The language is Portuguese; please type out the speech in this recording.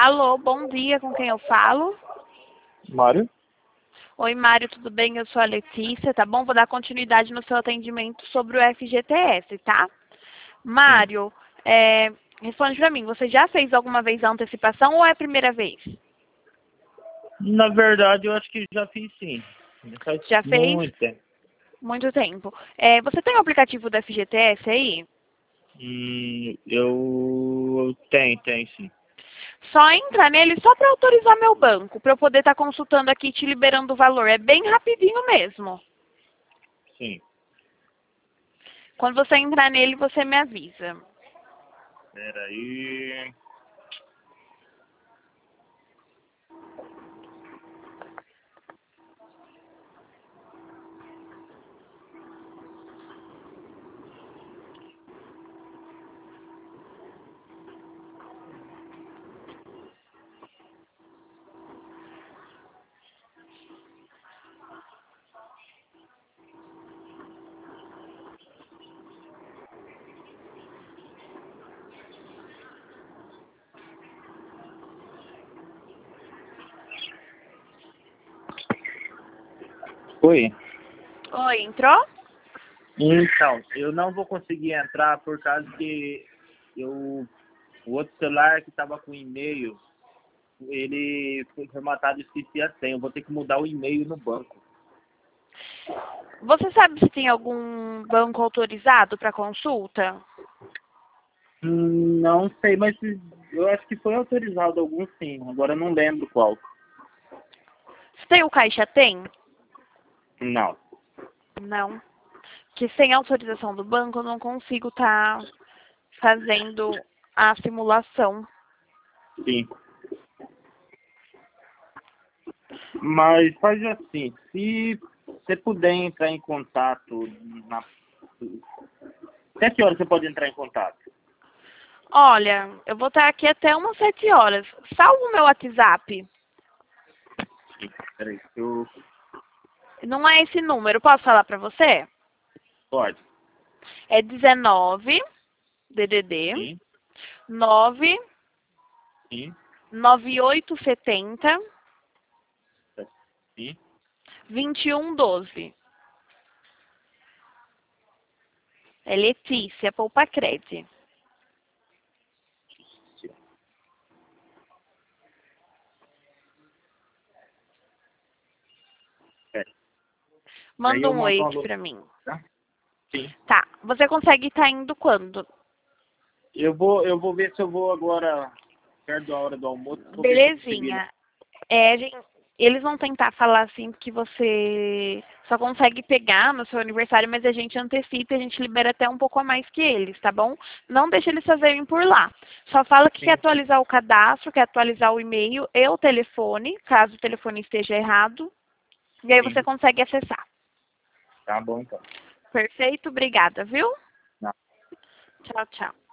Alô, bom dia, com quem eu falo? Mário? Oi, Mário, tudo bem? Eu sou a Letícia, tá bom? Vou dar continuidade no seu atendimento sobre o FGTS, tá? Sim. Mário, responde pra mim, você já fez alguma vez a antecipação ou é a primeira vez? Na verdade, eu acho que já fiz sim. Já faz Já fez? muito tempo. Muito tempo. Você tem o aplicativo do FGTS aí? Eu tenho sim. Só entra nele só para autorizar meu banco, para eu poder estar consultando aqui e te liberando o valor. É bem rapidinho mesmo. Sim. Quando você entrar nele, você me avisa. Peraí. Oi. Oi, entrou? Então, eu não vou conseguir entrar por causa que o outro celular que estava com e-mail, ele foi formatado e esqueci a senha. Eu vou ter que mudar o e-mail no banco. Você sabe se tem algum banco autorizado para consulta? Não sei, mas eu acho que foi autorizado algum sim. Agora eu não lembro qual. Se tem o Caixa Tem? Não. Não. Que sem autorização do banco eu não consigo estar fazendo a simulação. Sim. Mas faz assim, se você puder entrar em contato na... Até que hora você pode entrar em contato? Olha, eu vou estar aqui até umas 7 horas. Salva o meu WhatsApp. Peraí, Não é esse número, posso falar para você? pode. É 19 DDD Sim, 9 sim, 9870 sim. 2112. É Letícia Poupa Cred. É. Daí Manda eu um oi mando um aqui alô, pra mim. tá? Sim. Tá, você consegue estar indo quando? Eu vou ver se eu vou agora, perto da hora do almoço, vou ver se eu consigo ir lá. Belezinha. Eles vão tentar falar assim que você só consegue pegar no seu aniversário, mas a gente antecipa e a gente libera até um pouco a mais que eles, tá bom? Não deixa eles fazerem por lá. Só fala que quer Sim, atualizar o cadastro, quer atualizar o e-mail e o telefone, caso o telefone esteja errado. E aí você sim. consegue acessar. Tá bom então. Perfeito? Obrigada, viu? Tá. Tchau, tchau.